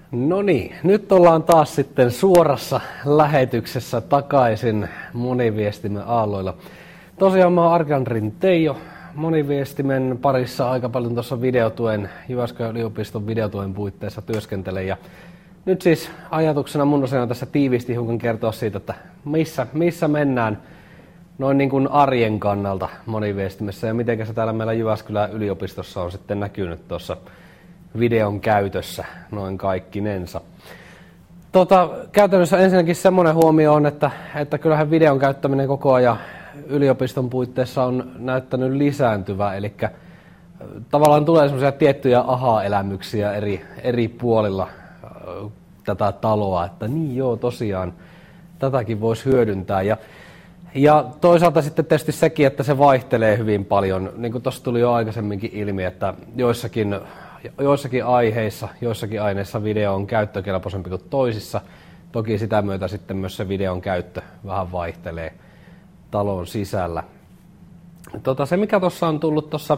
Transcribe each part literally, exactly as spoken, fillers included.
No niin, nyt ollaan taas sitten suorassa lähetyksessä takaisin moniviestimen aalloilla. Tosiaan mä oon Argandrin Teijo, moniviestimen parissa aika paljon tuossa videotuen, Jyväskylän yliopiston videotuen puitteissa työskentelen. Ja nyt siis ajatuksena mun on tässä tiiviisti hiukan kertoa siitä, että missä, missä mennään noin niin kuin arjen kannalta moniviestimessä ja miten se täällä meillä Jyväskylän yliopistossa on sitten näkynyt tuossa videon käytössä noin kaikkinensa. Tota, käytännössä ensinnäkin semmoinen huomio on, että, että kyllähän videon käyttäminen koko ajan yliopiston puitteissa on näyttänyt lisääntyvää, eli tavallaan tulee semmoisia tiettyjä aha-elämyksiä eri, eri puolilla tätä taloa, että niin joo, tosiaan tätäkin voisi hyödyntää. Ja, ja toisaalta sitten tietysti sekin, että se vaihtelee hyvin paljon, niin kuin tuossa tuli jo aikaisemminkin ilmi, että joissakin Joissakin aiheissa, joissakin aineissa video on käyttökelpoisempi kuin toisissa. Toki sitä myötä sitten myös se videon käyttö vähän vaihtelee talon sisällä. Tota, se mikä tuossa on tullut tuossa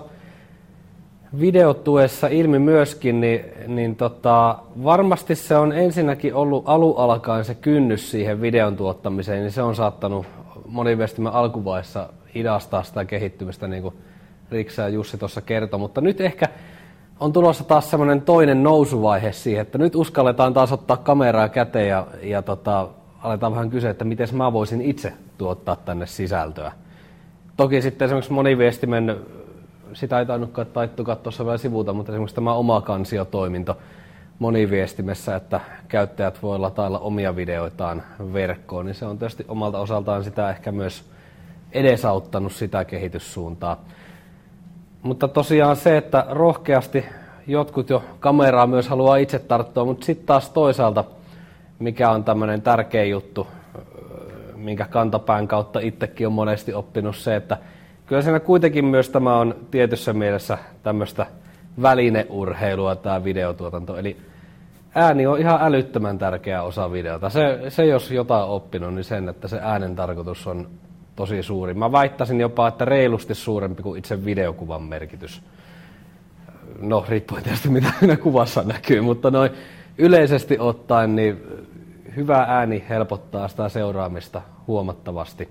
videotuessa ilmi myöskin, niin, niin tota, varmasti se on ensinnäkin ollut alun alkaen se kynnys siihen videon tuottamiseen, niin se on saattanut moniviestimen alkuvaiheessa hidastaa sitä kehittymistä, niin kuin Riksa ja Jussi tuossa kertoi, mutta nyt ehkä on tulossa taas semmoinen toinen nousuvaihe siihen, että nyt uskalletaan taas ottaa kameraa käteen ja, ja tota, aletaan vähän kysyä, että miten mä voisin itse tuottaa tänne sisältöä. Toki sitten esimerkiksi moniviestimen, sitä ei tainnutkaan taittukaan tuossa vielä sivuta, mutta esimerkiksi tämä oma kansiotoiminto moniviestimessä, että käyttäjät voi latailla omia videoitaan verkkoon, niin se on tietysti omalta osaltaan sitä ehkä myös edesauttanut sitä kehityssuuntaa. Mutta tosiaan se, että rohkeasti jotkut jo kameraa myös haluaa itse tarttua, mutta sitten taas toisaalta, mikä on tämmöinen tärkeä juttu, minkä kantapään kautta itsekin on monesti oppinut se, että kyllä siinä kuitenkin myös tämä on tietyssä mielessä tämmöistä välineurheilua tämä videotuotanto. Eli ääni on ihan älyttömän tärkeä osa videota. Se, se jos jotain oppinut, niin sen, että se äänen tarkoitus on tosi suuri. Mä väittäisin jopa, että reilusti suurempi kuin itse videokuvan merkitys. No, riippuen tietysti mitä siinä kuvassa näkyy, mutta noin yleisesti ottaen niin hyvä ääni helpottaa sitä seuraamista huomattavasti.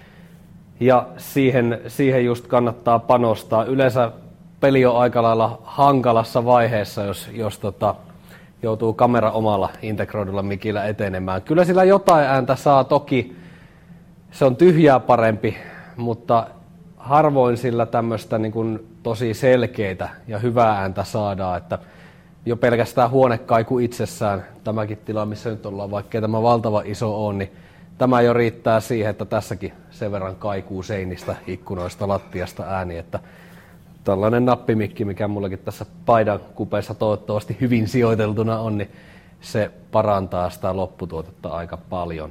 Ja siihen, siihen just kannattaa panostaa. Yleensä peli on aika lailla hankalassa vaiheessa, jos, jos tota, joutuu kamera omalla integroidulla mikillä etenemään. Kyllä sillä jotain ääntä saa toki. Se on tyhjää parempi, mutta harvoin sillä tämmöistä niin kuin tosi selkeitä ja hyvää ääntä saadaan, että jo pelkästään huonekaiku itsessään, tämäkin tila, missä nyt ollaan, vaikkei tämä valtava iso on, niin tämä jo riittää siihen, että tässäkin sen verran kaikuu seinistä, ikkunoista, lattiasta ääni, että tällainen nappimikki, mikä mullakin tässä paidan kupeessa toivottavasti hyvin sijoiteltuna on, niin se parantaa sitä lopputuotetta aika paljon.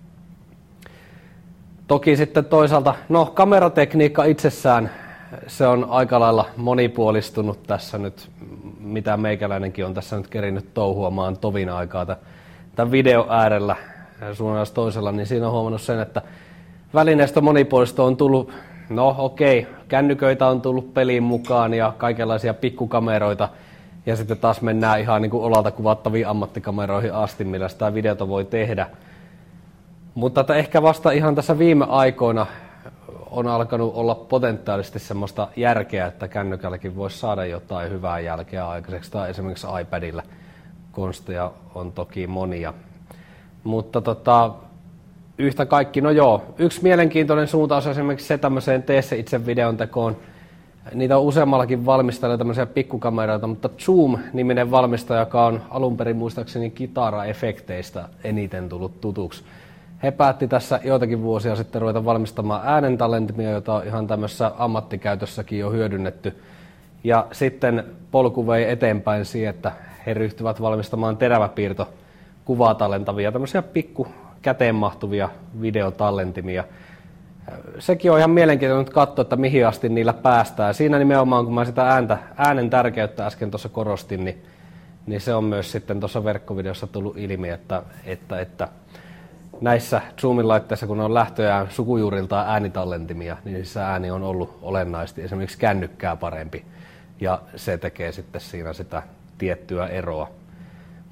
Toki sitten toisaalta, no kameratekniikka itsessään, se on aika lailla monipuolistunut tässä nyt, mitä meikäläinenkin on tässä nyt kerinyt touhuamaan tovin aikaa tämän video äärellä suunnilleen toisella, niin siinä on huomannut sen, että välineistö monipuolista on tullut, no okei, kännyköitä on tullut peliin mukaan ja kaikenlaisia pikkukameroita, ja sitten taas mennään ihan niin kuin olalta kuvattaviin ammattikameroihin asti, millä sitä videota voi tehdä. Mutta että ehkä vasta ihan tässä viime aikoina on alkanut olla potentiaalisesti semmoista järkeä, että kännykälläkin voisi saada jotain hyvää jälkeä aikaiseksi, tai esimerkiksi iPadilla. Konsteja on toki monia. Mutta tota, yhtä kaikki, no joo, yksi mielenkiintoinen suuntaus on esimerkiksi se tämmöiseen tee se itse videon tekoon. Niitä on useammallakin valmistajilla tämmöisiä pikkukameroita, mutta Zoom-niminen valmistaja, joka on alun perin muistaakseni kitara-efekteistä eniten tullut tutuksi. He päätti tässä joitakin vuosia sitten ruveta valmistamaan äänentallentimia, joita on ihan tämmöisessä ammattikäytössäkin jo hyödynnetty. Ja sitten polku vei eteenpäin siihen, että he ryhtyvät valmistamaan teräväpiirto kuvaa tallentavia, tämmöisiä pikku käteen mahtuvia videotallentimia. Sekin on ihan mielenkiintoinen nyt katsoa, että mihin asti niillä päästään. Siinä nimenomaan, kun mä sitä ääntä, äänen tärkeyttä äsken tuossa korostin, niin, niin se on myös sitten tuossa verkkovideossa tullut ilmi, että, että, että näissä Zoomin laitteissa, kun on lähtöjään sukujuuriltaan äänitallentimia, niin niissä ääni on ollut olennaisesti esimerkiksi kännykkää parempi. Ja se tekee sitten siinä sitä tiettyä eroa.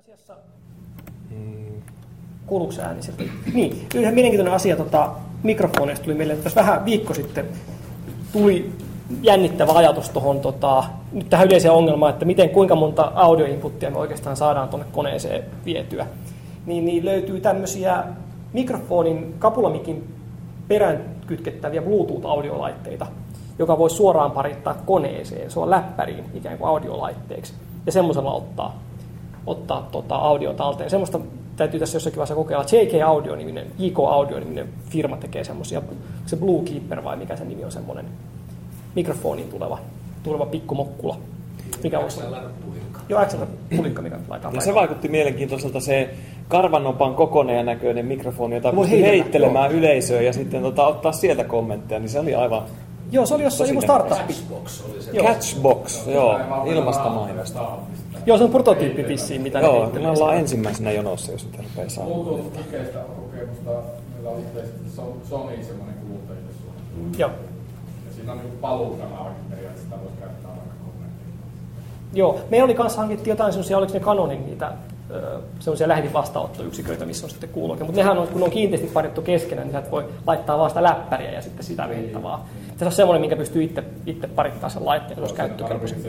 asiassa... Hmm. Kuuluuko se ääni sieltä? Niin, yhden mielenkiintoinen asia tota, mikrofoneista tuli meille, että tässä vähän viikko sitten tuli jännittävä ajatus tuohon tota, nyt tähän yleiseen ongelmaan, että miten, kuinka monta audio-inputtia me oikeastaan saadaan tuonne koneeseen vietyä. Niin, niin löytyy tämmöisiä mikrofonin kapulamikin perään kytkettäviä Bluetooth-audiolaitteita, joka voi suoraan parittaa koneeseen, se on läppäriin ikään kuin audiolaitteeksi, ja semmoisella ottaa, ottaa tota, audio talteen. Semmoista täytyy tässä jossakin vaiheessa kokeilla. J K Audio-niminen, J K Audio-niminen firma tekee semmoisia, se Blue Keeper vai mikä se nimi on, semmoinen mikrofoniin tuleva, tuleva pikkumokkula. Mikä on se? Joo, X L-pulikka, mikä laitetaan. Ja se vaikutti mielenkiintoiselta se karvanopan kokoinen ja näköinen mikrofoni, jota pystyi heittelemään yleisöön ja sitten tota, ottaa sieltä kommentteja, niin se oli aivan... Joo, se oli jossain joku startup. Catchbox oli se. Catchbox, joo, ilmasta mainosta. Joo, se on prototyyppi vissiin, mitä joo, ne heittelee. Joo, me ollaan ensimmäisenä jonossa, jos niitä rupeaa saamaan. Bluetooth-kokeista kokemusta, meillä oli Sony semmoinen kuluttajille Suomessa. Joo. Ja siinä on niin paluukanavakin periaatteessa, sitä voisi käyttää vaikka kommenttiin. Joo, meillä oli kanssa hankittu jotain semmoisia, oliko ne Canonin niitä semmoisia lähdinvastaanottoyksiköitä, missä on sitten kuulokkeja. Mutta nehän on, kun ne on kiinteästi parittu keskenään, niin sä et voi laittaa vaan sitä läppäriä ja sitten sitä veittavaa. Se on semmoinen, minkä pystyy itse, itse parittaa sen laitteen, jos käyttökelpoisen.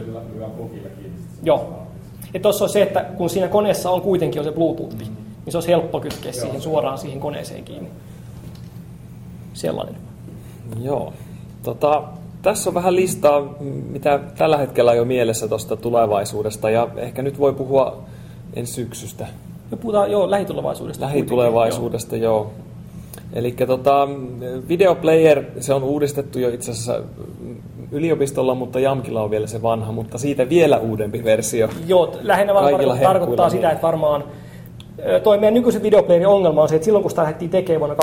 Joo. Ja tuossa on se, että kun siinä koneessa on kuitenkin on se Bluetooth, niin se olisi helppo kytkeä siihen suoraan siihen koneeseen kiinni. Sellainen. Joo. Tota, tässä on vähän listaa, mitä tällä hetkellä on jo mielessä tuosta tulevaisuudesta, ja ehkä nyt voi puhua ensi syksystä. Me puhutaan joo, lähitulevaisuudesta. Lähitulevaisuudesta, joo. joo. Eli tota, videoplayer, se on uudistettu jo itse asiassa yliopistolla, mutta Jamkilla on vielä se vanha, mutta siitä vielä uudempi versio. Joo, lähinnä vaan tarkoittaa sitä, että varmaan toi meidän nykyisen videoplayerin ongelma on se, että silloin kun sitä lähdettiin tekemään vuonna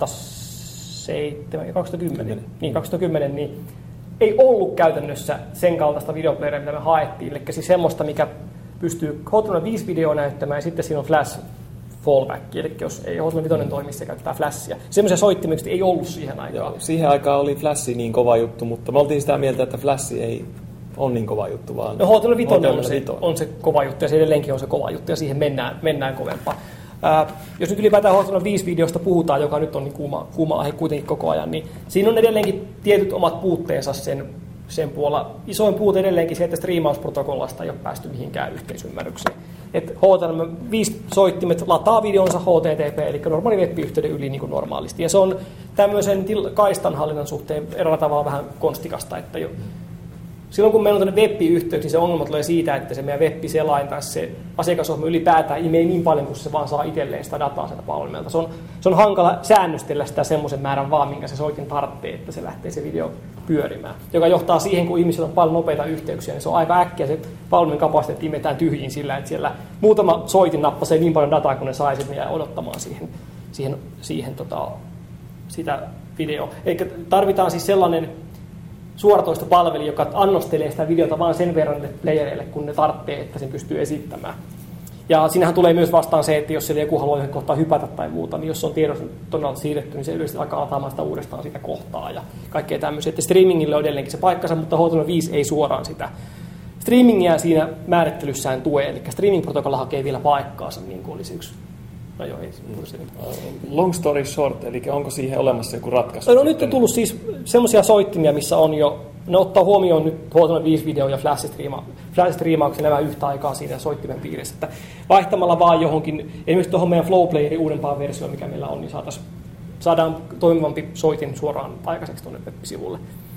kaksituhattaseitsemän, kaksituhattakymmenen, niin, kaksituhattakymmenen, niin ei ollut käytännössä sen kaltaista videoplayeria, mitä me haettiin. Eli siis semmoista, mikä pystyy H T M L viisi videoa näyttämään, ja sitten siinä on flash fallback, eli jos ei H T M L viisi toimi, se käyttää flashia. Semmoisia soittimia ei ollut siihen aikaan. Joo, siihen aikaan oli flashi niin kova juttu, mutta me oltiin sitä mieltä, että flashi ei ole niin kova juttu, vaan no H T M L viisi on se, on se kova juttu, ja se edelleenkin on se kova juttu, ja siihen mennään, mennään kovempaa. Ää, jos nyt ylipäätään H T M L viisi videosta puhutaan, joka nyt on niin kuuma, kuuma aihe kuitenkin koko ajan, niin siinä on edelleenkin tietyt omat puutteensa sen sen puolella. Isoin puute edelleenkin se, että striimausprotokollasta ei ole päästy mihinkään yhteisymmärrykseen. Että H T M L viisi soittimet lataa videonsa H T T P, eli normaali web-yhteyden yli niin kuin normaalisti. Ja se on tämmöisen kaistanhallinnan suhteen eräällä tavalla vähän konstikasta, että jo silloin kun meillä on tuonne web-yhteys, niin se ongelma tulee siitä, että se meidän web-selain tai se asiakasohjelma ylipäätään imee niin paljon, kun se vaan saa itselleen sitä dataa sieltä palvelulta. Se on, se on hankala säännöstellä sitä semmoisen määrän vaan, minkä se soitin tarvitsee, että se lähtee se video pyörimään. Joka johtaa siihen, kun ihmisillä on paljon nopeita yhteyksiä, niin se on aika äkkiä se palvelun kapasiteetti imetään tyhjiin sillä, että siellä muutama soitin nappasee niin paljon dataa, kun ne saa sitten jää odottamaan siihen, siihen, siihen tota, sitä videoa. Eli tarvitaan siis sellainen suoratoistopalveli, joka annostelee sitä videota vain sen verran playereille, kun ne tarvitsee, että sen pystyy esittämään. Ja siinähän tulee myös vastaan se, että jos siellä joku haluaa johonkin kohtaan hypätä tai muuta, niin jos on tiedossa todella siirretty, niin se yleisesti alkaa lataamaan sitä uudestaan sitä kohtaa ja kaikkea tämmöisiä. Että streamingille on edelleenkin se paikkansa, mutta H T M L viisi ei suoraan sitä streamingia siinä määrittelyssään tue, eli streaming-protokolla hakee vielä paikkaansa, niin kuin olisi yksi. No joo, ei se nyt. Long story short, eli onko siihen olemassa joku ratkaisu? No nyt on tullut siis semmoisia soittimia, missä on jo, ne ottaa huomioon nyt H T M L viisi video ja flash-striimauksen nämä yhtä aikaa siinä soittimen piirissä. Että vaihtamalla vaan johonkin, esimerkiksi tuohon meidän Flowplayerin uudempaan versioon, mikä meillä on, niin saataisiin, saadaan toimivampi soitin suoraan aikaiseksi tuonne web-sivulle.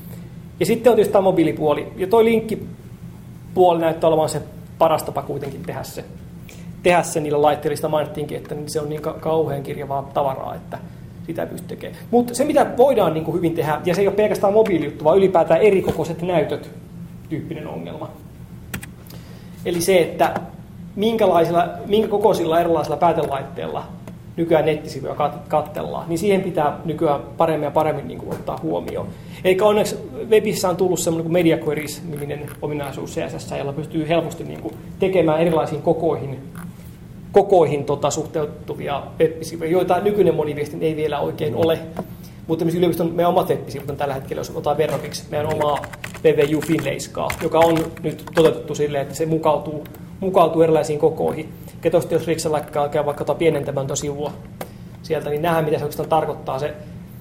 Ja sitten on tietysti tämä mobiilipuoli. Ja toi linkkipuoli näyttää olevan se paras tapa kuitenkin tehdä se. tehdä se niillä laitteilla, sitä mainittiinkin, että se on niin kauhean kirjavaa tavaraa, että sitä ei pysty tekemään. Mutta se, mitä voidaan niin kuin hyvin tehdä, ja se ei ole pelkästään mobiilijuttu, vaan ylipäätään erikokoiset näytöt tyyppinen ongelma. Eli se, että minkälaisilla, minkä kokoisilla erilaisilla päätelaitteilla nykyään nettisivuja katsellaan, niin siihen pitää nykyään paremmin ja paremmin niin kuin ottaa huomioon. Eli onneksi webissä on tullut semmoinen kuin Media Queries-niminen ominaisuus C S S, jolla pystyy helposti niin kuin tekemään erilaisiin kokoihin, kokoihin tota, suhteutuvia web-sivuja, joita nykyinen moniviestin ei vielä oikein ole. Mutta yliopiston meidän omat web-sivut on tällä hetkellä, jos otetaan verrokiksi meidän omaa P V U Finleiskaa, joka on nyt toteutettu silleen, että se mukautuu, mukautuu erilaisiin kokoihin. Ketosti jos Riksellä käy vaikka pienentämään tuota sivua sieltä, niin nähdään mitä se oikeastaan tarkoittaa. Se,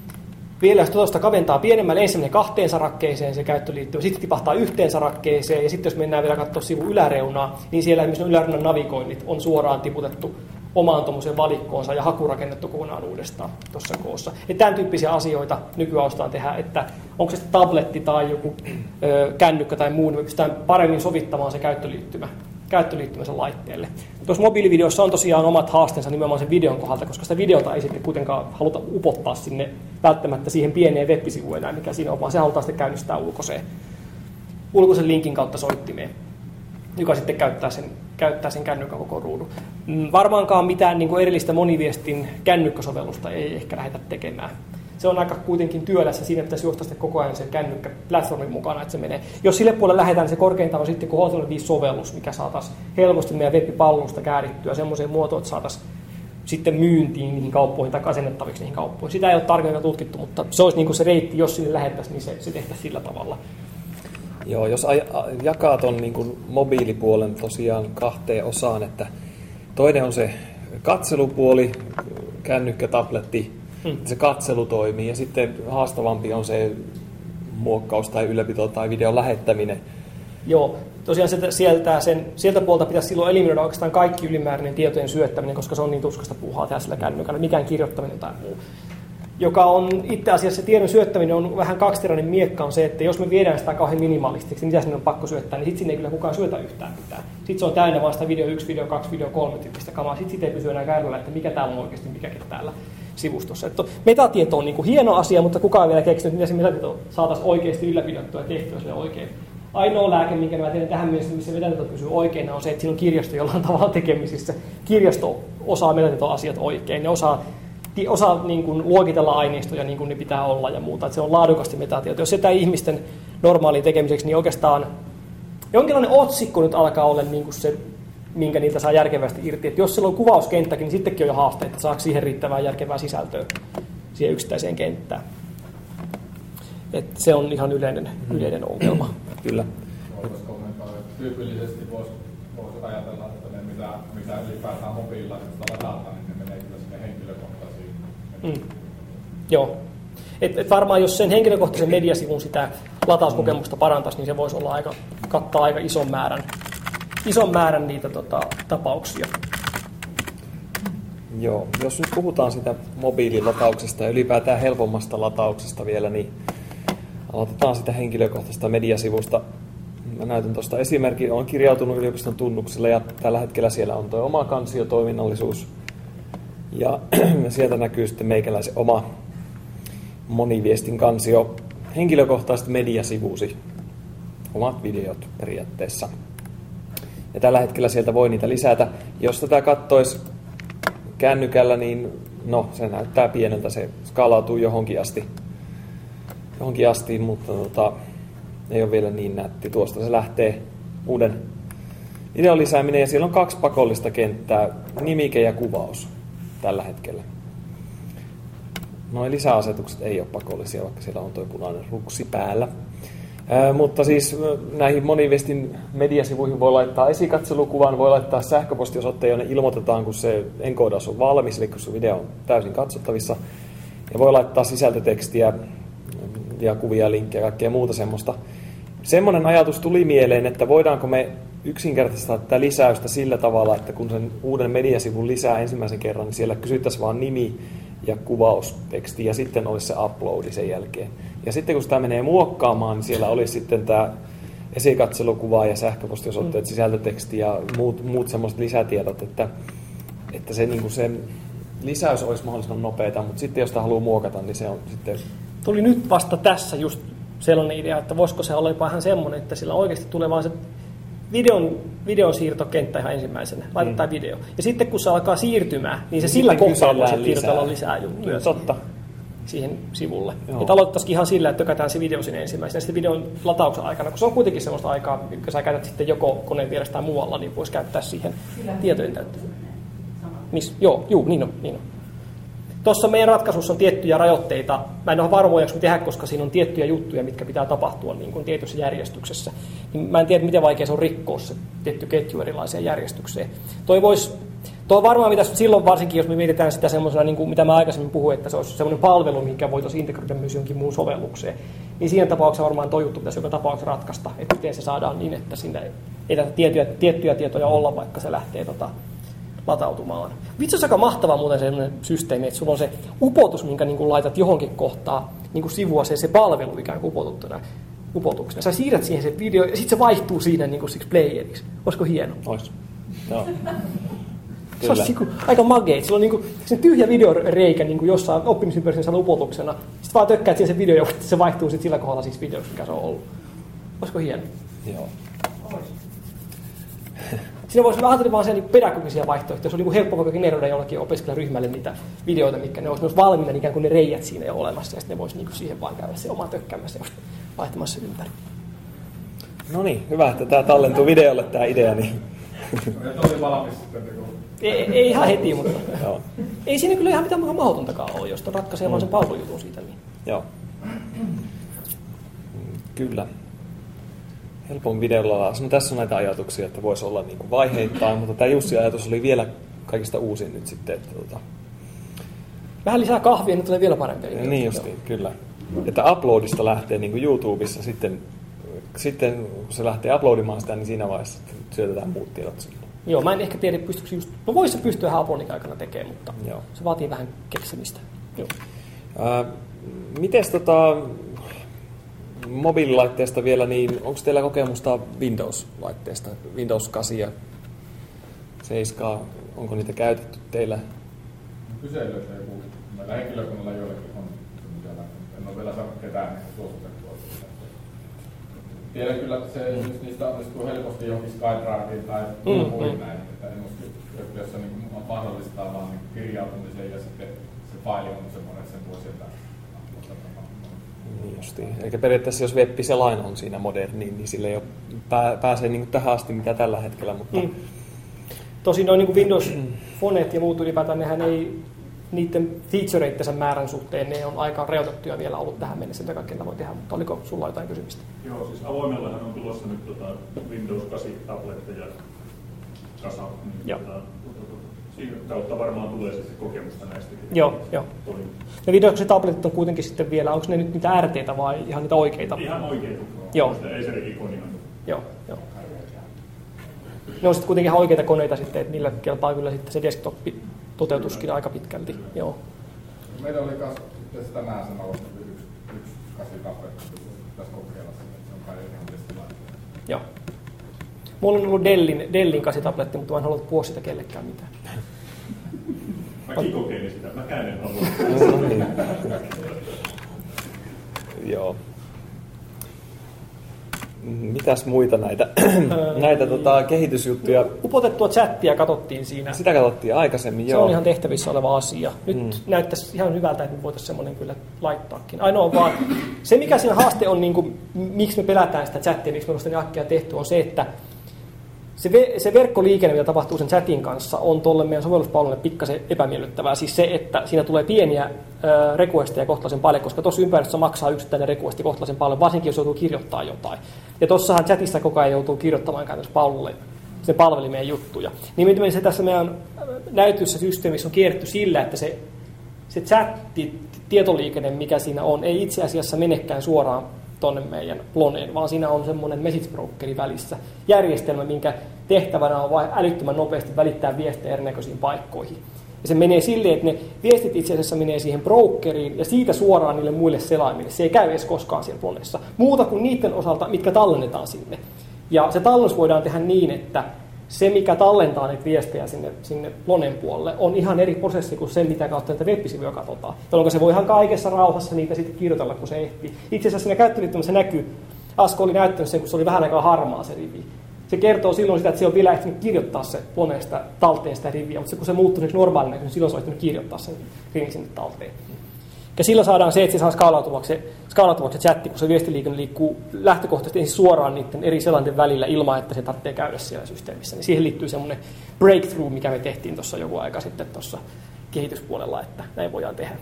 vielä jos tuosta kaventaa pienemmälle, ensimmäinen kahteen sarakkeeseen se käyttöliittymä, sitten tipahtaa yhteen sarakkeeseen, ja sitten jos mennään vielä katsoa sivun yläreunaa, niin siellä esimerkiksi yläreunan navigoinnit on suoraan tiputettu omaan tuommoiseen valikkoonsa ja haku rakennettu kokonaan uudestaan tuossa koossa. Ja tämän tyyppisiä asioita nykyään ostaan tehdä, että onko se tabletti tai joku ö, kännykkä tai muu, niin pystytään paremmin sovittamaan se käyttöliittymä, käyttöliittymänsä laitteelle. Tuossa mobiilivideossa on tosiaan omat haasteensa nimenomaan sen videon kohdalta, koska sitä videota ei sitten kuitenkaan haluta upottaa sinne välttämättä siihen pieneen web-sivuun enää, mikä siinä on, vaan se halutaan sitten käynnistää ulkoiseen, ulkoisen linkin kautta soittimeen, joka sitten käyttää sen, käyttää sen kännykän koko ruudun. Varmaankaan mitään niin kuin erillistä moniviestin kännykkäsovellusta ei ehkä lähdetä tekemään. Se on aika kuitenkin työlässä, siinä pitäisi juosta sitten koko ajan sen kännykkäplatformin mukana, että se menee. Jos sille puolelle lähdetään, niin se korkeintaan on sitten H T M L viisi -sovellus, mikä saataisiin helposti meidän web-palvelusta käärittyä semmoiseen muotoon, että saataisiin sitten myyntiin niihin kauppoihin tai asennettaviksi niihin kauppoihin. Sitä ei ole tarkemmin tutkittu, mutta se olisi niin kuin se reitti, jos sinne lähettäisiin, niin se, se tehtäisiin sillä tavalla. Joo, jos aj- jakaa tuon niin kuin mobiilipuolen tosiaan kahteen osaan, että toinen on se katselupuoli, kännykkä, tabletti, hmm. se katselu toimii, ja sitten haastavampi on se muokkaus tai ylläpito tai videon lähettäminen. Joo, tosiaan sieltä, sen, sieltä puolta pitäisi silloin eliminoida oikeastaan kaikki ylimääräinen tietojen syöttäminen, koska se on niin tuskasta puuhaa tehdä sillä kännykällä, mikään kirjoittaminen tai muu. Joka on itse asiassa se tiedon syöttäminen on vähän kaksiteräinen miekka on se, että jos me viedään sitä kauhean minimalistiksi, mitä sinne on pakko syöttää, niin sitten sinne ei kyllä kukaan syötä yhtään mitään. Sitten se on täynnä vaan sitä video yksi, video kaksi, video kolme tyyppistä kamaa. Sitten siitä ei pysy enää kärryllä, että mikä täällä on oikeasti, mikäkin täällä sivustossa. Että metatieto on niin kuin hieno asia, mutta kukaan ei vielä keksinyt, miten se metatieto saataisiin oikeasti ylläpidettyä ja tehtyä sille oikein. Ainoa lääke, minkä mä tiedän tähän mennessä, missä metatieto pysyy oikein, on se, että siinä on kirjasto jollain tavalla tekemisissä. Kirjasto osaa metatietoasiat oikein, ne osaa osaa niin kuin luokitella aineistoja niin kuin ne pitää olla ja muuta, että se on laadukasti metatietoa. Jos sitä ihmisten normaaliin tekemiseksi, niin oikeastaan jonkinlainen otsikko nyt alkaa olla niin kuin se, minkä niiltä saa järkevästi irti. Että jos siellä on kuvauskenttäkin, niin sittenkin on jo haaste, että saako siihen riittävää järkevää sisältöä siihen yksittäiseen kenttään. Että se on ihan yleinen, yleinen ongelma. Kyllä. Voitaisiin kommentoida, että tyypillisesti voisi vois ajatella, että ne mitä, mitä ylipäätään mobiililla ladataan, niin ne menee kyllä sinne henkilökohtaisiin. Mm. Joo. Et, et varmaan jos sen henkilökohtaisen mediasivun sitä latauskokemusta parantaisi, niin se voisi olla aika, kattaa aika ison määrän, ison määrän niitä tota, tapauksia. Joo, jos nyt puhutaan sitä mobiililatauksesta ja ylipäätään helpommasta latauksesta vielä, niin aloitetaan sitä henkilökohtaisesta mediasivusta. Mä näytän tuosta esimerkin. Olen kirjautunut yliopiston tunnuksilla ja tällä hetkellä siellä on tuo oma kansiotoiminnallisuus. Ja sieltä näkyy sitten meikäläisen oma moniviestin kansio, henkilökohtaiset mediasivusi, omat videot periaatteessa. Ja tällä hetkellä sieltä voi niitä lisätä. Jos tätä kattoisi kännykällä, niin no, se näyttää pieneltä, se skaalautuu johonkin asti, johonkin asti mutta tota, ei ole vielä niin nätti. Tuosta se lähtee uuden videon lisääminen, ja siellä on kaksi pakollista kenttää, nimike ja kuvaus tällä hetkellä. Noin lisäasetukset ei ole pakollisia, vaikka siellä on tuo punainen ruksi päällä. Ää, mutta siis näihin moniviestin mediasivuihin voi laittaa esikatselukuvan, voi laittaa sähköpostiosoitteen, jonne ilmoitetaan, kun se enkoodaus on valmis, eli kun se video on täysin katsottavissa. Ja voi laittaa sisältötekstiä ja kuvia, linkkejä ja kaikkea muuta semmoista. Semmoinen ajatus tuli mieleen, että voidaanko me yksinkertaistaa tätä lisäystä sillä tavalla, että kun sen uuden mediasivun lisää ensimmäisen kerran, niin siellä kysyttäisiin vaan nimi ja kuvausteksti ja sitten olisi se uploadi sen jälkeen. Ja sitten kun sitä menee muokkaamaan, niin siellä olisi sitten tämä esikatselukuva ja sähköpostiosoitteet, sisältöteksti ja muut, muut semmoiset lisätiedot, että, että se, niin kuin se lisäys olisi mahdollisimman nopeata, mutta sitten jos sitä haluaa muokata, niin se on sitten... Tuli nyt vasta tässä just sellainen idea, että voisiko se olla jopa ihan semmoinen, että sillä oikeasti tulee vaan se videon, videon siirtokenttä ihan ensimmäisenä, laitetaan mm. video. Ja sitten kun se alkaa siirtymään, niin se sillä kohtaa voi kirjoitella lisää juttuja Totta. siihen sivulle. Joo. Että aloittaisikin ihan sillä, että tökätään se video sinne ensimmäisenä. Ja sitten videon latauksen aikana, kun se on kuitenkin semmoista aikaa, kun sä käytät sitten joko koneen vieressä tai muualla, niin voisi käyttää siihen tietojen täyttöön. Mis? Joo, juu, niin on, niin on. Tuossa meidän ratkaisussa on tiettyjä rajoitteita. Mä en ole varma, voidaanko tehdä, koska siinä on tiettyjä juttuja, mitkä pitää tapahtua niin kuin tietyssä järjestyksessä. Niin mä en tiedä, miten vaikea se on rikkoa se tietty ketju erilaiseen järjestykseen. Toi voisi Tuo varmaan mitä silloin varsinkin, jos me mietitään sitä semmoisena, niin kuin mitä mä aikaisemmin puhuin, että se olisi semmoinen palvelu, mikä voitaisiin integroida myös jonkin muun sovellukseen, niin siinä tapauksessa varmaan tuo juttu pitäisi joka tapauksessa ratkaista, että miten se saadaan niin, että sinne ei tiettyjä, tiettyjä tietoja olla, vaikka se lähtee tota, latautumaan. Vitsi, olisi aika mahtavaa muuten sellainen systeemi, että sulla on se upotus, minkä niin kuin laitat johonkin kohtaan niin kuin sivua, se, se palvelu ikään kuin upotuttuna. upotuksena. Sä siirrät siihen se video ja sitten se vaihtuu siinä niin kuin siksi playeriksi. Olisiko hieno? Ois. Joo. Se olisi niin kuin, aika magea. Sillä on niin kuin, se tyhjä videoreikä niin kuin jossain oppimisympäristössä upotuksena. Sitten vaan tökkäät siihen se video ja se vaihtuu sitten sillä kohdalla siis videoksi, mikä se on ollut. Olisiko hieno? Joo. Siinä voisi ajatella vaan niin pedagogisia vaihtoehtoja. Se on niin helppo vaikka generoida jollekin opiskelijaryhmälle niitä videoita, mitkä ne olisi valmiina ikään kuin ne reijät siinä jo olemassa. Ja sitten ne voisi niin siihen vaan käydä se oma tökkäämässä ja vaihtamassa ympäri. No niin, hyvä, että tämä tallentuu videolle tämä idea. Niin. Ja oli valmis sitten. Ei, ei ihan heti, mutta Joo. Ei siinä kyllä ihan mitään mahdotontakaan ole, jos ratkaisee mm. vaan sen palvelujutun siitä. Niin. Joo. Kyllä. Helpon videolla. No, tässä on näitä ajatuksia, että voisi olla niin kuin vaiheittain, mutta tämä Jussi ajatus oli vielä kaikista uusin nyt sitten. Että, tuota... Vähän lisää kahvia, niin tulee vielä parempi. Niin justiin, kyllä. Että uploadista lähtee niin kuin YouTubessa sitten, sitten, kun se lähtee uploadimaan sitä, niin siinä vaiheessa syötetään muut tiedot sinne. Joo, mä en ehkä tiedä, pystyykö just... No voisi se pystyä ihan uploadin aikana tekemään, mutta Joo. se vaatii vähän keksimistä. Joo. Äh, mites tota... mobiililaitteesta vielä, niin onko teillä kokemusta Windows-laitteesta? Windows kahdeksan ja seitsemän, onko niitä käytetty teillä? Kyselyissä joku, meillä henkilökunnalla joillekin on semmoisia, en ole vielä saanut ketään suositettua. Tiedän kyllä, että se mm. niistä onnistuu helposti johonkin SkyDriveen tai muihin mm, näin, että en usko, että jos se niin mahdollistaa vaan niin kirjautumisen ja sitten se faili on semmoinen, että sen voi sieltä. Niin justiin. Eli periaatteessa jos web-selain on siinä moderni, niin sille ei ole, pää, pääsee niin tähän asti mitä tällä hetkellä. Mutta... Mm. Tosin noin niin Windows Phoneet ja muut ylipäätään, nehän ei niiden featureittensa määrän suhteen, ne on aika rajoitettuja vielä ollut tähän mennessä, mitä kaikkea voi tehdä, mutta oliko sulla jotain kysymistä? Joo, siis avoimellahan on tulossa nyt tota Windows kahdeksan tabletteja kasa, niin tota, siinä kautta varmaan tulee sitten kokemusta näistäkin. Joo, joo. Ne Windows kahdeksan tabletit on kuitenkin sitten vielä, onko ne nyt niitä R T:tä vai ihan niitä oikeita? Ihan oikeita. Joo. Sitä Acer-ikonia. Joo, joo. Ne on sitten kuitenkin ihan oikeita koneita sitten, että niillä kelpaa kyllä sitten se desktop-toteutuskin aika pitkälti. Joo. Meillä oli myös sitten sitä tänään sanoo, että yksi, yksi kasi tabletti tässä kokeilla, että se on kai ihan testilaitteita. Joo. Mulla on ollut Dellin, Dellin kasitabletti, mutta mä en halunnut puhua sitä kellekään mitään. Mäkin kokeilin sitä, mä käyn en halua. Joo. Mitäs muita näitä, näitä tota, kehitysjuttuja? Upotettua chattia katsottiin siinä. Sitä katsottiin aikaisemmin, joo. Se on ihan tehtävissä oleva asia. Nyt mm. näyttäisi ihan hyvältä, että me voitaisiin semmoinen kyllä laittaakin. Ainoa vaan, se mikä siinä haaste on, niin kuin, miksi me pelätään sitä chattia, miksi me on sitä niin akkia tehty, on se, että se, ve, se verkkoliikenne, mitä tapahtuu sen chatin kanssa, on tuolle meidän sovelluspalvelulle pikkasen epämiellyttävää. Siis se, että siinä tulee pieniä äh, requesteja kohtalaisen paljon, koska tuossa ympäristössä maksaa yksittäinen requesti kohtalaisen paljon, varsinkin jos joutuu kirjoittaa jotain. Ja tuossahan chatissa koko ajan joutuu kirjoittamaan käytännössä palvelulle, sen palvelimeen juttuja. Nimittäin se tässä meidän näytössä systeemissä on kierretty sillä, että se, se chatti, tietoliikenne, mikä siinä on, ei itse asiassa menekään suoraan tuonne meidän Ploneen, vaan siinä on semmoinen message brokeri välissä. Järjestelmä, minkä tehtävänä on vain älyttömän nopeasti välittää viestejä erinäköisiin paikkoihin. Ja se menee silleen, että ne viestit itse asiassa menee siihen brokeriin ja siitä suoraan niille muille selaimille. Se ei käy edes koskaan siellä Ploneessa. Muuta kuin niiden osalta, mitkä tallennetaan sinne. Ja se tallennus voidaan tehdä niin, että se, mikä tallentaa niitä viestejä sinne, sinne Plonen puolelle, on ihan eri prosessi kuin se, mitä kautta näitä web-sivuja katsotaan. Jolloin se voi ihan kaikessa rauhassa niitä sitten kirjoitella, kun se ehtii. Itse asiassa siinä käyttöliittymässä näkyy, Asko oli näyttänyt sen, kun se oli vähän aikaa harmaa se rivi. Se kertoo silloin sitä, että se on vielä ehtinyt kirjoittaa se Ploneesta talteen sitä riviä, mutta se, kun se muuttuu normaalin näkyy, niin silloin se on ehtinyt kirjoittaa sen rivin sinne talteen. Ja sillä saadaan se, että se saa skaalautuvaksi se, skaalautuvaksi se chatti, kun se viestiliikenne liikkuu lähtökohtaisesti ensin suoraan niiden eri selainten välillä ilman, että se tarvitsee käydä siellä systeemissä. Niin siihen liittyy semmoinen breakthrough, mikä me tehtiin tuossa joku aika sitten tuossa kehityspuolella, että näin voidaan tehdä.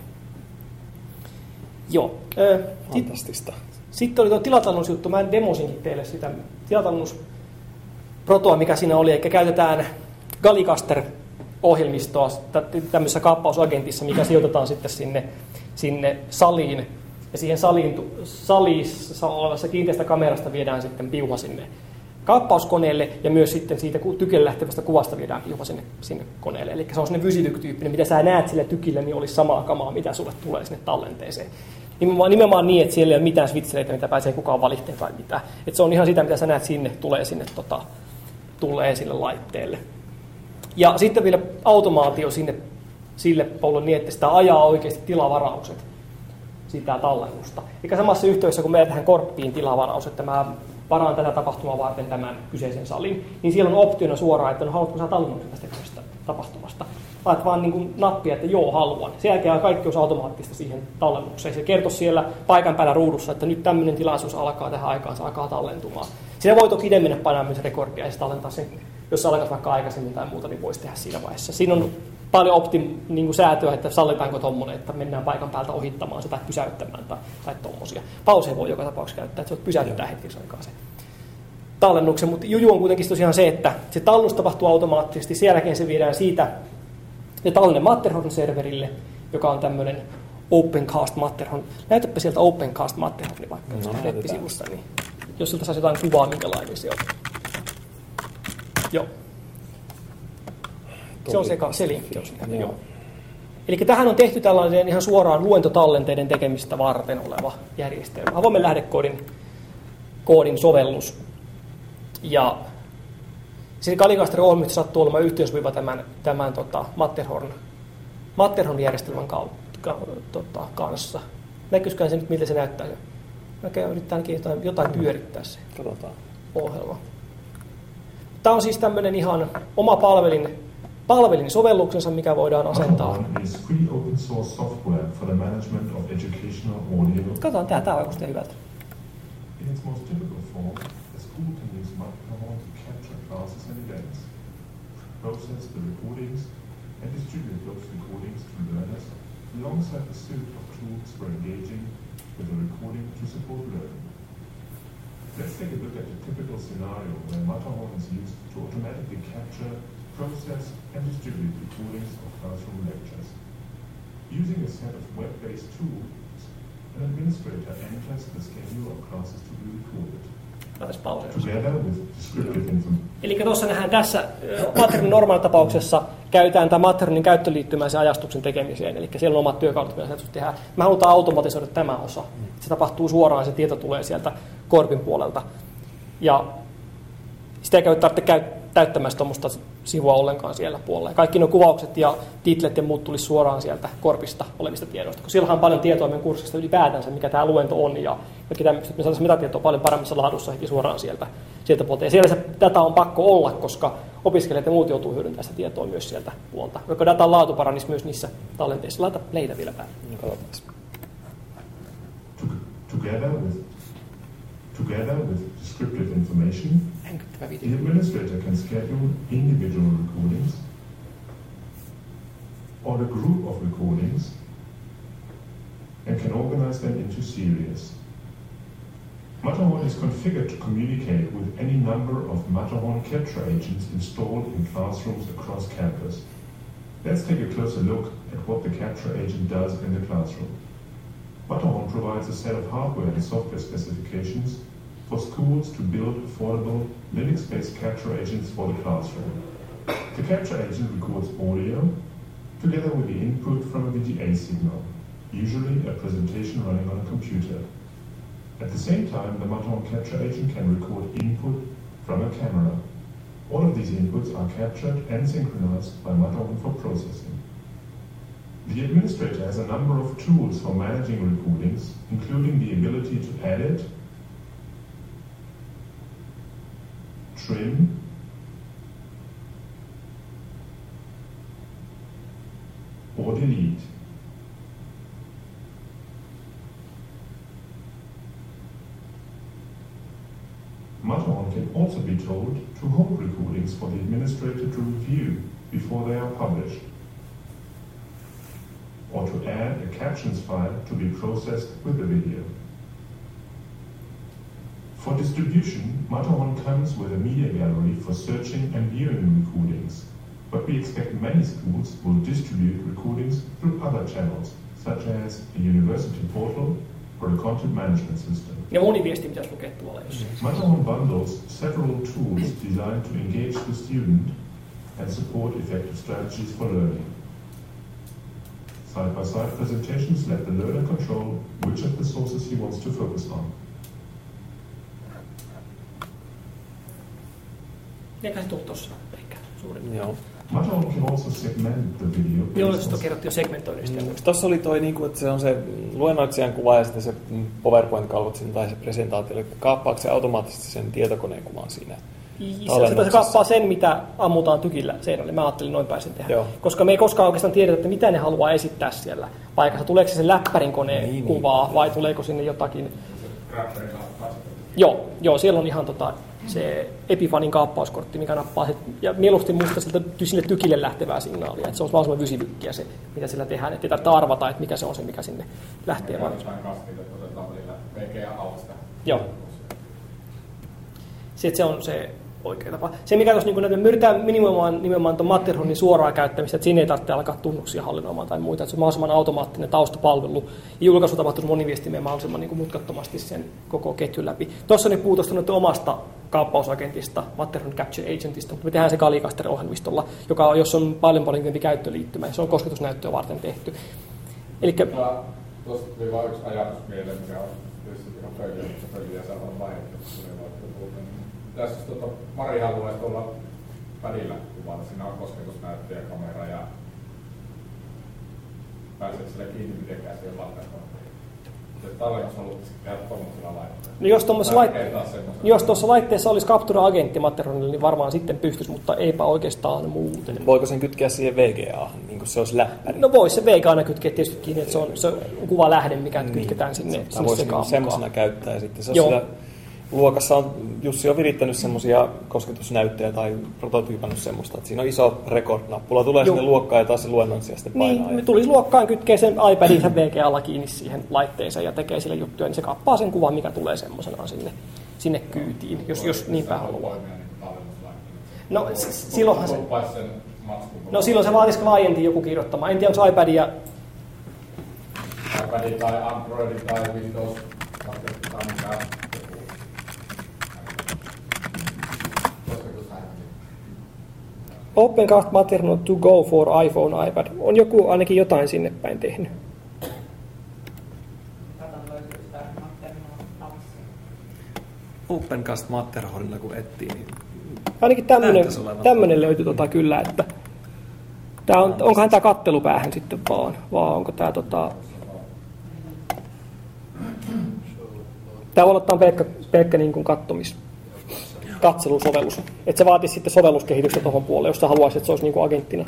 Joo. Fantastista. Sitten oli tuo tilatannusjuttu. Mä demosinkin teille sitä tilatannusprotoa, mikä siinä oli. Eli käytetään Gallicaster ohjelmistoa tämmöisessä kaappausagentissa, mikä sijoitetaan sitten sinne, sinne saliin. Ja siihen saliin, salissa olevassa kiinteästä kamerasta viedään sitten piuha sinne kaappauskoneelle, ja myös sitten siitä tykille lähtevästä kuvasta viedään piuha sinne, sinne koneelle. Eli se on sellainen vysityk-tyyppinen, mitä sä näet sillä tykillä, niin olisi samaa kamaa, mitä sulle tulee sinne tallenteeseen. Nimenomaan, nimenomaan niin, että siellä ei ole mitään switcheleitä, mitä pääsee kukaan valittamaan tai mitään. Että se on ihan sitä, mitä sä näet sinne, tulee sinne tota, tulee sille laitteelle. Ja sitten vielä automaatio sinne, sille puolelle niin, että sitä ajaa oikeasti tilavaraukset sitä tallennusta. Eikä samassa yhteydessä, kun meillä tähän korppiin tilavaraus, että mä varaan tätä tapahtumaa varten tämän kyseisen salin, niin siellä on optiona suoraan, että no haluatko sä tallennuksen tästä kyseisestä tapahtumasta. Laitat vaan niin kuin nappia, että joo, haluan. Sen jälkeen kaikki olisi automaattista siihen tallennukseen. Se kertoo siellä paikan päällä ruudussa, että nyt tämmöinen tilaisuus alkaa tähän aikaan, se alkaa tallentumaan. Siinä voi toki mennä painamaan myös rekordia ja sitten tallentaa sen, jos se alkaa vaikka aikaisemmin tai muuta, niin voisi tehdä siinä vaiheessa. Siinä on paljon optim, niin kuin säätöä, että sallitaanko tommoinen, että mennään paikan päältä ohittamaan se tai pysäyttämään tai, tai tommosia. Pauseen voi joka tapauksessa käyttää, että se voit pysäyttää hetkeksi aikaa sen tallennuksen, mutta juju on kuitenkin tosiaan se, että se tallennus tapahtuu automaattisesti, sen jälkeen se viedään siitä ja tallenne Matterhorn-serverille, joka on tämmöinen Opencast Matterhorn. Näytäpä sieltä Opencast Matterhorn vaikka no, web-sivusta, niin jos siltä saisi jotain kuvaa, minkälainen se on. Joo. Se on se, se linkki. On sitä. Joo. Eli tähän on tehty tällainen ihan suoraan luentotallenteiden tekemistä varten oleva järjestelmä. Avoimen lähdekoodin koodin sovellus. Ja siinä Kaligastre-ohjelmisto sattuu olemaan yhteensopiva tämän, tämän tota, Matterhorn, Matterhorn-järjestelmän kautta, tota, kanssa. Näkyisikään se nyt, miltä se näyttää? Näkee yrittää ainakin jotain, jotain pyörittää se ohjelma. Tämä on siis tämmöinen ihan oma palvelin, palvelin sovelluksensa, mikä voidaan asentaa. Katsotaan, tämä, tämä vaikuttaa hyvältä. Classes and events, process the recordings, and distribute those recordings to learners alongside the suite of tools for engaging with the recording to support learning. Let's take a look at a typical scenario where Matterhorn is used to automatically capture, process, and distribute recordings of classroom lectures. Using a set of web-based tools, an administrator enters the schedule of classes to be recorded. Eli tuossa nähdään tässä Matterhornin normaalitapauksessa käytetään tämä Matterhornin käyttöliittymää sen ajastuksen tekemiseen. Eli siellä on omat työkalut, mitä tehdään. Me halutaan automatisoida tämä osa. Se tapahtuu suoraan, se tieto tulee sieltä korpin puolelta. Ja sitä ei tarvitse täyttämässä tuommoista sivua ollenkaan siellä puolella. Ja kaikki nuo kuvaukset ja titlet ja muut tulisi suoraan sieltä korpista olevista tiedoista. Kun siellä on paljon tietoa meidän kurssista ylipäätänsä, mikä tämä luento on. Ja kaikki tämmöistä, että me saataisiin metatietoa paljon paremmassa laadussa heti suoraan sieltä, sieltä puolta. Ja siellä se data on pakko olla, koska opiskelijat ja muut joutuu hyödyntämään sitä tietoa myös sieltä puolta. Vaikka datan laatu paranisi myös niissä tallenteissa. Laita leitä vielä päälle. Together with, together with descriptive information, the administrator can schedule individual recordings or a group of recordings and can organize them into series. Matterhorn is configured to communicate with any number of Matterhorn capture agents installed in classrooms across campus. Let's take a closer look at what the capture agent does in the classroom. Matterhorn provides a set of hardware and software specifications for schools to build affordable Linux-based capture agents for the classroom. The capture agent records audio together with the input from a V G A signal, usually a presentation running on a computer. At the same time, the Matterhorn capture agent can record input from a camera. All of these inputs are captured and synchronized by Matterhorn for processing. The administrator has a number of tools for managing recordings, including the ability to edit, trim, or delete. Matterhorn can also be told to hold recordings for the administrator to review before they are published, or to add a captions file to be processed with the video. For distribution, Matterhorn comes with a media gallery for searching and viewing recordings, but we expect many schools will distribute recordings through other channels, such as a university portal or a content management system. Ja moniviesti pitäisi lukea tuolla jossain. Matterhorn bundles several tools designed to engage the student and support effective strategies for learning. Side-by-side presentations let the learner control which of the sources he wants to focus on. Eikä se tullut tuossa ehkä suurin. Joo. Matterhorn can also segment the video. Joo, tuosta kerrottiin jo segmentoinnista. Mm. Tuossa oli toi, niin kuin, että se on se luennoitsijan kuva ja sitten se PowerPoint-kalvot siinä, tai se presentaatio. Eli kaappaako se automaattisesti sen tietokoneen kuvan siinä? Se, se kaappaa sen, mitä ammutaan tykillä seinälle. Mä ajattelin noin päin sen tehdä. Joo. Koska me ei koskaan oikeastaan tiedetä, että mitä ne haluaa esittää siellä paikassa. Tuleeko se sen läppärin koneen niin, kuvaa niin. Vai tuleeko sinne jotakin... Joo, joo, siellä on ihan tota, se Epifanin kaappauskortti, mikä nappaa se, ja mieluusti muista siltä sinne tykille lähtevää signaalia, että se on mahdollisimman vysivykkiä se, mitä sillä tehdään, ettei tarvitse arvata, että mikä se on se, mikä sinne lähtee. Vaan. Joo. Sitten se on se oikea tapa. Se, mikä tuossa, niin me yritetään minimoimaan nimenomaan tuon Matterhornin suoraa käyttämistä, että siinä ei tarvitse alkaa tunnuksia hallinnoimaan tai muita, että se on mahdollisimman automaattinen taustapalvelu. Ja julkaisu tapahtuisi moniviestimeen mahdollisimman niin mutkattomasti sen koko ketjun läpi. Tuossa ne puhuu tuosta omasta kaappausagentista, Matterhorn Capture Agentista, mutta me tehdään se Galicaster-ohjelmistolla, joka on, jos on paljon paljon pienempi käyttöliittymä, ja se on kosketusnäyttöä varten tehty. Elikkä... Tuosta tuli vain yksi ajatus mieleen, mikä on tietysti ihan pöyliä, mutta pöyliä saa olla vaihetta. Tässä tuota, Mari haluaisi olla välillä kuvata. Siinä on kosketusnäyttö ja kamera ja pääset sillä kiinni mitenkään siihen latteeseen. Se tallennus haluttaisiin tehdä tuollaisella laitteella. No jos tuossa laitte- laitteessa olisi Captura-agentti Matterhornille, niin varmaan sitten pystyisi, mutta eipä oikeastaan muuten. Voiko sen kytkeä siihen V G A:han, niin kuin se olisi läppäri? No voisi se V G A:na kytkeä tietysti kiinni, että se on, se on kuvalähde, mikä niin. kytketään sinne, sinne sekaan mukaan. Semmoisena käyttää ja sitten se on Joo. sillä luokassa on, Jussi on virittänyt semmoisia kosketusnäyttöjä tai prototyypannut semmoista, että siinä on iso record-nappula, tulee Joo. sinne luokkaan ja taas se luennoitsija sitten painaa. Niin, tulisi luokkaan, kytkee sen iPadin V G A:lla kiinni siihen laitteeseen ja tekee sille juttuja, niin se kappaa sen kuvan, mikä tulee semmoisenaan sinne, sinne kyytiin, jos, jos niinpä haluaa. No silloinhan se... No silloin se vaatisi clientin joku kirjoittamaan. En tiedä, onko iPadia... iPad tai Android tai Windows tai mikä... Opencast Matterhorn to go for iPhone, iPad. On joku ainakin jotain sinne päin tehnyt. Opencast Matterhornilla kun etsii, niin ainakin tämmönen, tämmönen löytyi tota kyllä, että tää on, onkohan tää kattelupäähän sitten vaan, vaan onko tää tota... Tää voi olla tää pelkkä, pelkkä niin kuin kattomis, katselusovellus. Että se vaatisi sitten sovelluskehitystä tuohon puolelle, jos sä haluaisit, että se olisi niin kuin agenttina.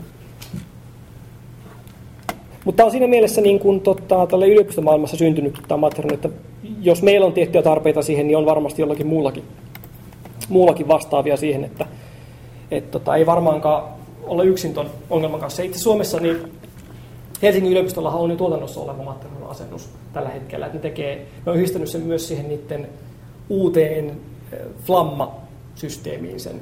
Mutta on siinä mielessä niin kuin, tota, tälle yliopistomaailmassa syntynyt tämä Matterhorn, että jos meillä on tiettyjä tarpeita siihen, niin on varmasti jollakin muullakin, muullakin vastaavia siihen, että et, tota, ei varmaankaan olla yksin tuon ongelman kanssa. Itse Suomessa niin Helsingin yliopistollahan on jo tuotannossa oleva Matterhorn-asennus tällä hetkellä. Että ne, tekee, ne on yhdistänyt sen myös siihen niiden uuteen Flamma-systeemiin sen.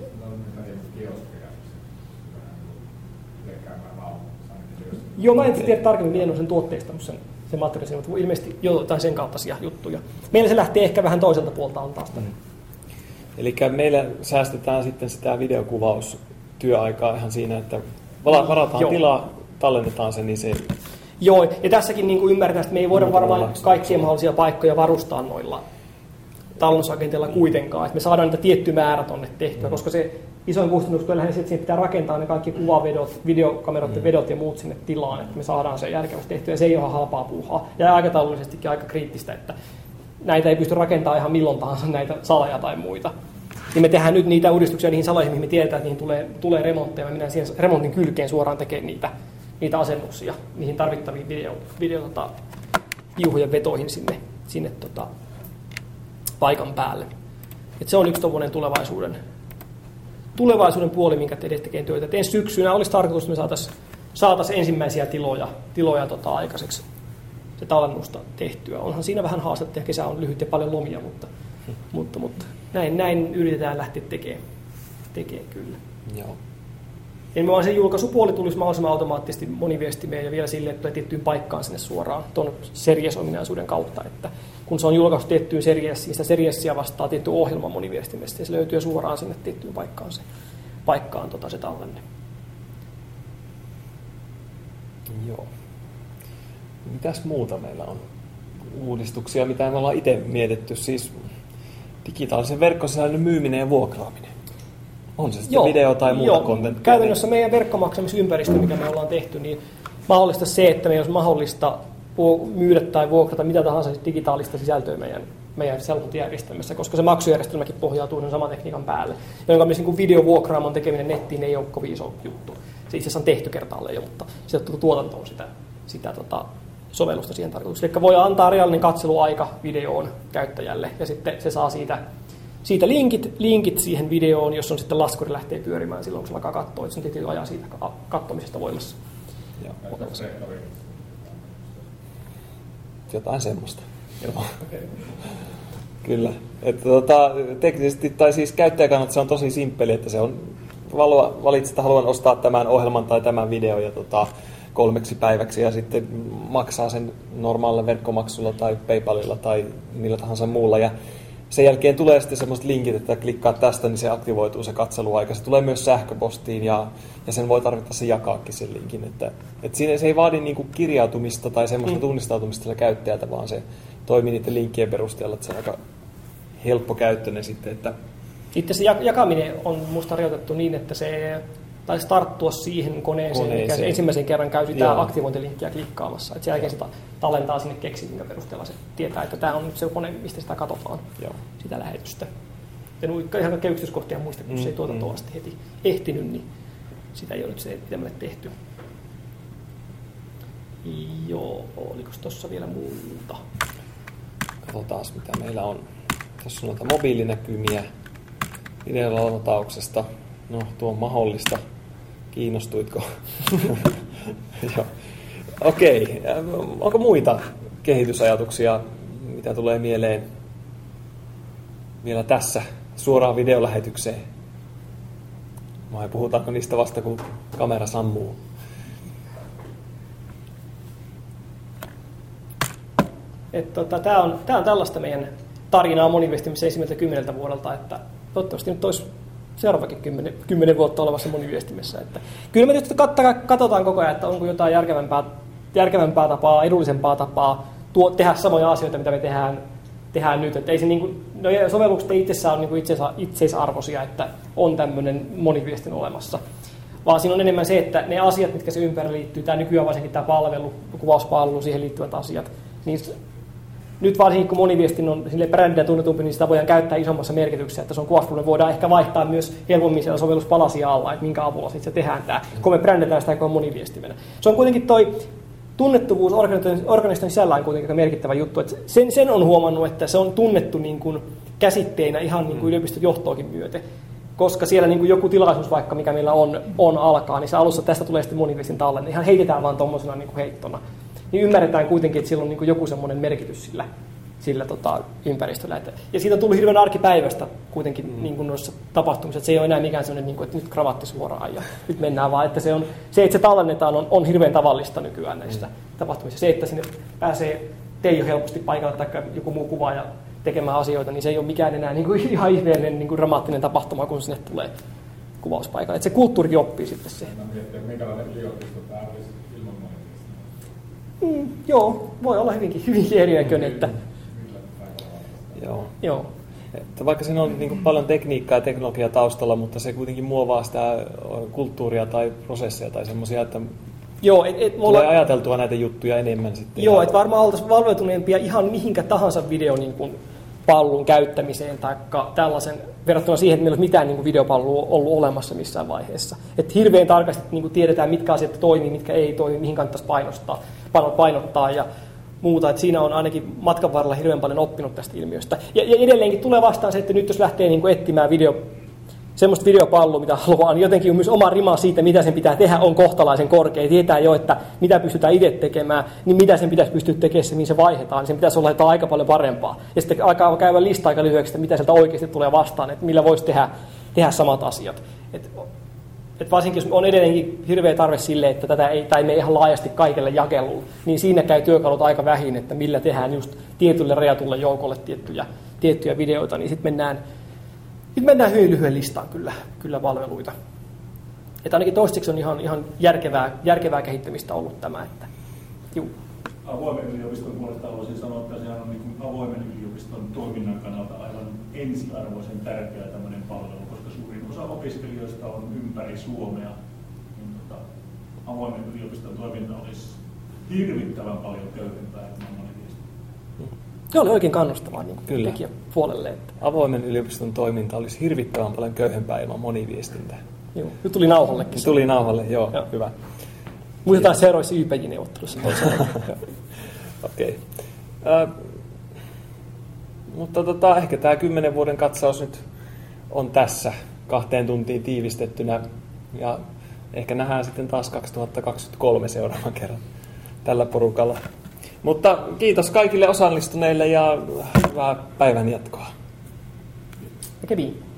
Joo, mä en tiedä tarkemmin, miten on sen tuotteistanut sen, sen materiaalin, mutta ilmeisesti jotain sen kaltaisia juttuja. Meillä se lähtee ehkä vähän toiselta puolta on taas. Mm. Eli meillä säästetään sitten sitä videokuvaustyöaikaa ihan siinä, että varataan Joo. tilaa, tallennetaan se, niin se... Joo, ja tässäkin niin kuin ymmärretään, että me ei voida varmaan kaikkia mahdollisia paikkoja varustaa noilla tallennusagenteilla kuitenkaan. Että me saadaan niitä tietty määrä tonne tehtyä, mm. koska se isoin kustannus on lähinnä se, että siinä pitää rakentaa ne kaikki kuvavedot, videokameroiden mm. vedot ja muut sinne tilaan, että me saadaan se järkevästi tehtyä, ja se ei ole halpaa puuhaa. Ja aikataulullisestikin aika kriittistä, että näitä ei pysty rakentamaan ihan milloin tahansa näitä saleja tai muita. Niin me tehdään nyt niitä uudistuksia niihin saloihin, mihin me tiedetään, että niihin tulee, tulee remontteja. Me mennään siihen remontin kylkeen suoraan tekemään niitä, niitä asennuksia, niihin tarvittaviin video, video tota, juuhujen vetoihin sinne, sinne tota, paikan päälle. Et se on yksi tommoinen tulevaisuuden, tulevaisuuden puoli, minkä edes tekee työtä. Et ensi syksynä olisi tarkoitus, että me saataisiin saatais ensimmäisiä tiloja, tiloja tota, aikaiseksi se tallennusta tehtyä. Onhan siinä vähän haastetta ja kesä on lyhyt ja paljon lomia, mutta, hmm. mutta, mutta näin, näin yritetään lähteä tekemään, tekemään kyllä. Joo. Ja vaan se julkaisupuoli tulisi mahdollisimman automaattisesti moniviestimeen ja vielä sille, että tulee tiettyyn paikkaan sinne suoraan tuon series-ominaisuuden kautta. Että kun se on julkaistu tiettyyn seriessiin, niin sitä seriessiä vastaa tietty ohjelma moniviestimessä ja se löytyy suoraan sinne tiettyyn paikkaan se, paikkaan tota, se tallenne. Joo. Mitäs muuta meillä on? Uudistuksia, mitä me ollaan itse mietitty, siis digitaalisen verkkosisällön myyminen ja vuokraaminen. On se sitten joo, video tai muuta kontenttia. Käytännössä meidän verkkomaksamisympäristö, mikä me ollaan tehty, niin mahdollista se, että meidän olisi mahdollista myydä tai vuokrata mitä tahansa digitaalista sisältöä meidän, meidän sisältöjärjestelmässä, koska se maksujärjestelmäkin pohjautuu sen saman tekniikan päälle. Jonka myös niin videovuokraamon tekeminen nettiin ei ole kovin iso juttu. Se itse asiassa on tehty kertaalleen jo, mutta se on tuotantoon sitä, sitä tota, sovellusta siihen tarkoitukseen. Eli voi antaa reaalinen katseluaika videoon käyttäjälle ja sitten se saa siitä, siitä linkit, linkit siihen videoon, jos on sitten laskuri lähtee pyörimään silloin, kun se alkaa katsoa, että se on tietysti ajan siitä katsomisesta voimassa. Jotain semmoista. Joo. Okay. Kyllä. Että, tota, teknisesti tai siis käyttäjän kannalta se on tosi simppeli, että se on valitset, että haluan ostaa tämän ohjelman tai tämän videon ja tota, kolmeksi päiväksi ja sitten maksaa sen normaalilla verkkomaksulla tai PayPalilla tai millä tahansa muulla. Ja sen jälkeen tulee sitten semmoiset linkit, että klikkaa tästä, niin se aktivoituu se katseluaika. Se tulee myös sähköpostiin ja, ja sen voi tarvittaessa jakaakin sen linkin. Että, että siinä se ei vaadi niinku kirjautumista tai semmoista mm. tunnistautumista sillä käyttäjältä, vaan se toimii niiden linkkien perusteella, että se on aika helppokäyttöinen sitten. Että itse se jakaminen on musta rajoitettu niin, että se taisi tarttua siihen koneeseen, koneeseen. mikä se ensimmäisen kerran käy sitä aktivointilinkkiä klikkaamassa. Että sen jälkeen sitä tallentaa sinne keksi, minkä perusteella se tietää, että tämä on nyt se kone, mistä sitä katsotaan, Joo. sitä lähetystä. Ja ihan kaikkia yksityiskohtia muista, kun mm, se ei tuotantoon mm. asti heti ehtinyt, niin sitä ei ole nyt se pitemmälle tehty. Joo, oliko tuossa vielä muuta? Katsotaan, mitä meillä on. Tässä on noita mobiilinäkymiä videolatauksesta. No, tuo on mahdollista. Kiinnostuitko? Joo. Okei. Onko muita kehitysajatuksia, mitä tulee mieleen vielä tässä suoraan videolähetykseen? Vai puhutaanko niistä vasta, kun kamera sammuu? Tota, Tämä on, tää on tällaista meidän tarinaa moniviestimissä ensimmäiseltä kymmeneltä vuodelta, että toivottavasti nyt olisi seuraavakin kymmenen, kymmenen vuotta olevassa moniviestimessä. Että kyllä me nyt katsotaan koko ajan, että onko jotain järkevämpää, järkevämpää tapaa, edullisempaa tapaa tuo, tehdä samoja asioita, mitä me tehdään, tehdään nyt. Että ei se, niin kuin, no sovellukset itsessään on niin kuin itseisä, itseisarvoisia, että on tämmöinen moniviestin olemassa. Vaan siinä on enemmän se, että ne asiat, mitkä se ympärillä liittyy, tämä nykyään varsinkin tämä palvelu, kuvauspalvelu, siihen liittyvät asiat, niin nyt varsinkin kun moniviestin on brändinä tunnetumpi, niin sitä voidaan käyttää isommassa merkityksessä, että se on kuvauspalvelu, voidaan ehkä vaihtaa myös helpommin siellä sovelluspalasia alla, että minkä avulla sitten se tehdään tämä, kun me brändetään sitä, kun on moniviestimenä. Se on kuitenkin toi tunnettuvuus organisaation sisällä on kuitenkin merkittävä juttu, että sen, sen on huomannut, että se on tunnettu niin kuin käsitteinä ihan niin kuin yliopiston johtoakin myöten, koska siellä niin kuin joku tilaisuus vaikka, mikä meillä on, on alkaa, niin se alussa tästä tulee sitten moniviestin tallenne, ihan heitetään vaan tuommoisena niin kuin heittona. Niin ymmärretään kuitenkin, että sillä on niin kuin joku semmoinen merkitys sillä, sillä tota, ympäristöllä. Ja siitä on tullut hirveän arkipäivästä kuitenkin mm. niin kuin noissa tapahtumissa, että se ei ole enää mikään semmoinen, niin kuin, että nyt kravatti suoraan ja nyt mennään, vaan että se, on, se että se tallennetaan, on, on hirveän tavallista nykyään näissä mm. tapahtumissa. Se, että sinne pääsee Teijo helposti paikalle tai joku muu kuvaaja tekemään asioita, niin se ei ole mikään enää niin kuin ihan ihmeellinen niin kuin dramaattinen tapahtuma, kun sinne tulee kuvauspaikalle. Että se kulttuurikin oppii sitten se. Mä mietin, minkälainen yliopisto tämä olisi ilman Mm, joo, voi olla hyvinkin, hyvinkin erinäköinen. Että... Joo. Joo. Että vaikka siinä on niin kuin paljon tekniikkaa ja teknologiaa taustalla, mutta se kuitenkin muovaa sitä kulttuuria tai prosesseja tai semmoisia, että joo, et, et, tulee olla... ajateltua näitä juttuja enemmän sitten. Joo, että varmaan oltaisiin valveutuneempia ihan mihinkä tahansa video niin kuin pallun käyttämiseen tai tällaisen verrattuna siihen, että meillä ei ole mitään niin kuin videopallua ollut olemassa missään vaiheessa. Että hirveän tarkasti niin kuin tiedetään, mitkä asiat toimii, mitkä ei toimi, mihin kannattaisi painostaa, painottaa ja muuta. Että siinä on ainakin matkan varrella hirveän paljon oppinut tästä ilmiöstä. Ja, ja edelleenkin tulee vastaan se, että nyt jos lähtee niin kuin etsimään video, semmoista videopalloa, mitä haluaa, niin jotenkin on myös oma rima siitä, mitä sen pitää tehdä, on kohtalaisen korkea. Tietää jo, että mitä pystytään itse tekemään, niin mitä sen pitäisi pystyä tekemään, mihin se vaihdetaan, niin sen pitäisi olla jotain aika paljon parempaa. Ja sitten alkaa käydä lista aika lyhyeksi, että mitä sieltä oikeasti tulee vastaan, että millä voisi tehdä, tehdä samat asiat. Et että varsinkin jos on edelleenkin hirveä tarve sille, että tätä ei, tai me ihan laajasti kaikille jakeluun, niin siinä käy työkalut aika vähin, että millä tehdään just tietylle rajatulle joukolle tiettyjä, tiettyjä videoita, niin sitten mennään, sit mennään hyvin lyhyen listaan kyllä, kyllä palveluita. Että ainakin toistaiseksi on ihan, ihan järkevää, järkevää kehittämistä ollut tämä. Että, juu. Avoimen yliopiston puolesta haluaisin sanoa, että sehän on niin avoimen yliopiston toiminnan kannalta aivan ensiarvoisen tärkeä tämmöinen palvelu, koska suurin osa opiskelijoista on ympäri Suomea. Niin, tota, avoimen yliopiston toiminta olisi hirvittävän paljon köyhempää ilman moniviestintää. Se oli oikein kannustavaa niin tekijäpuolelle. Että... Avoimen yliopiston toiminta olisi hirvittävän paljon köyhempää ilman moniviestintää. Joo. Nyt tuli nauhallekin. Tuli nauhalle, joo, joo. Hyvä. Muistetaan seuraavissa Y P J-neuvottelussa. Okei. Äh, mutta tota, ehkä tämä kymmenen vuoden katsaus nyt on tässä kahteen tuntiin tiivistettynä. Ja ehkä nähdään sitten taas kaksituhattakaksikymmentäkolme seuraavan kerran tällä porukalla. Mutta kiitos kaikille osallistuneille ja hyvää päivän jatkoa. Mikä niin?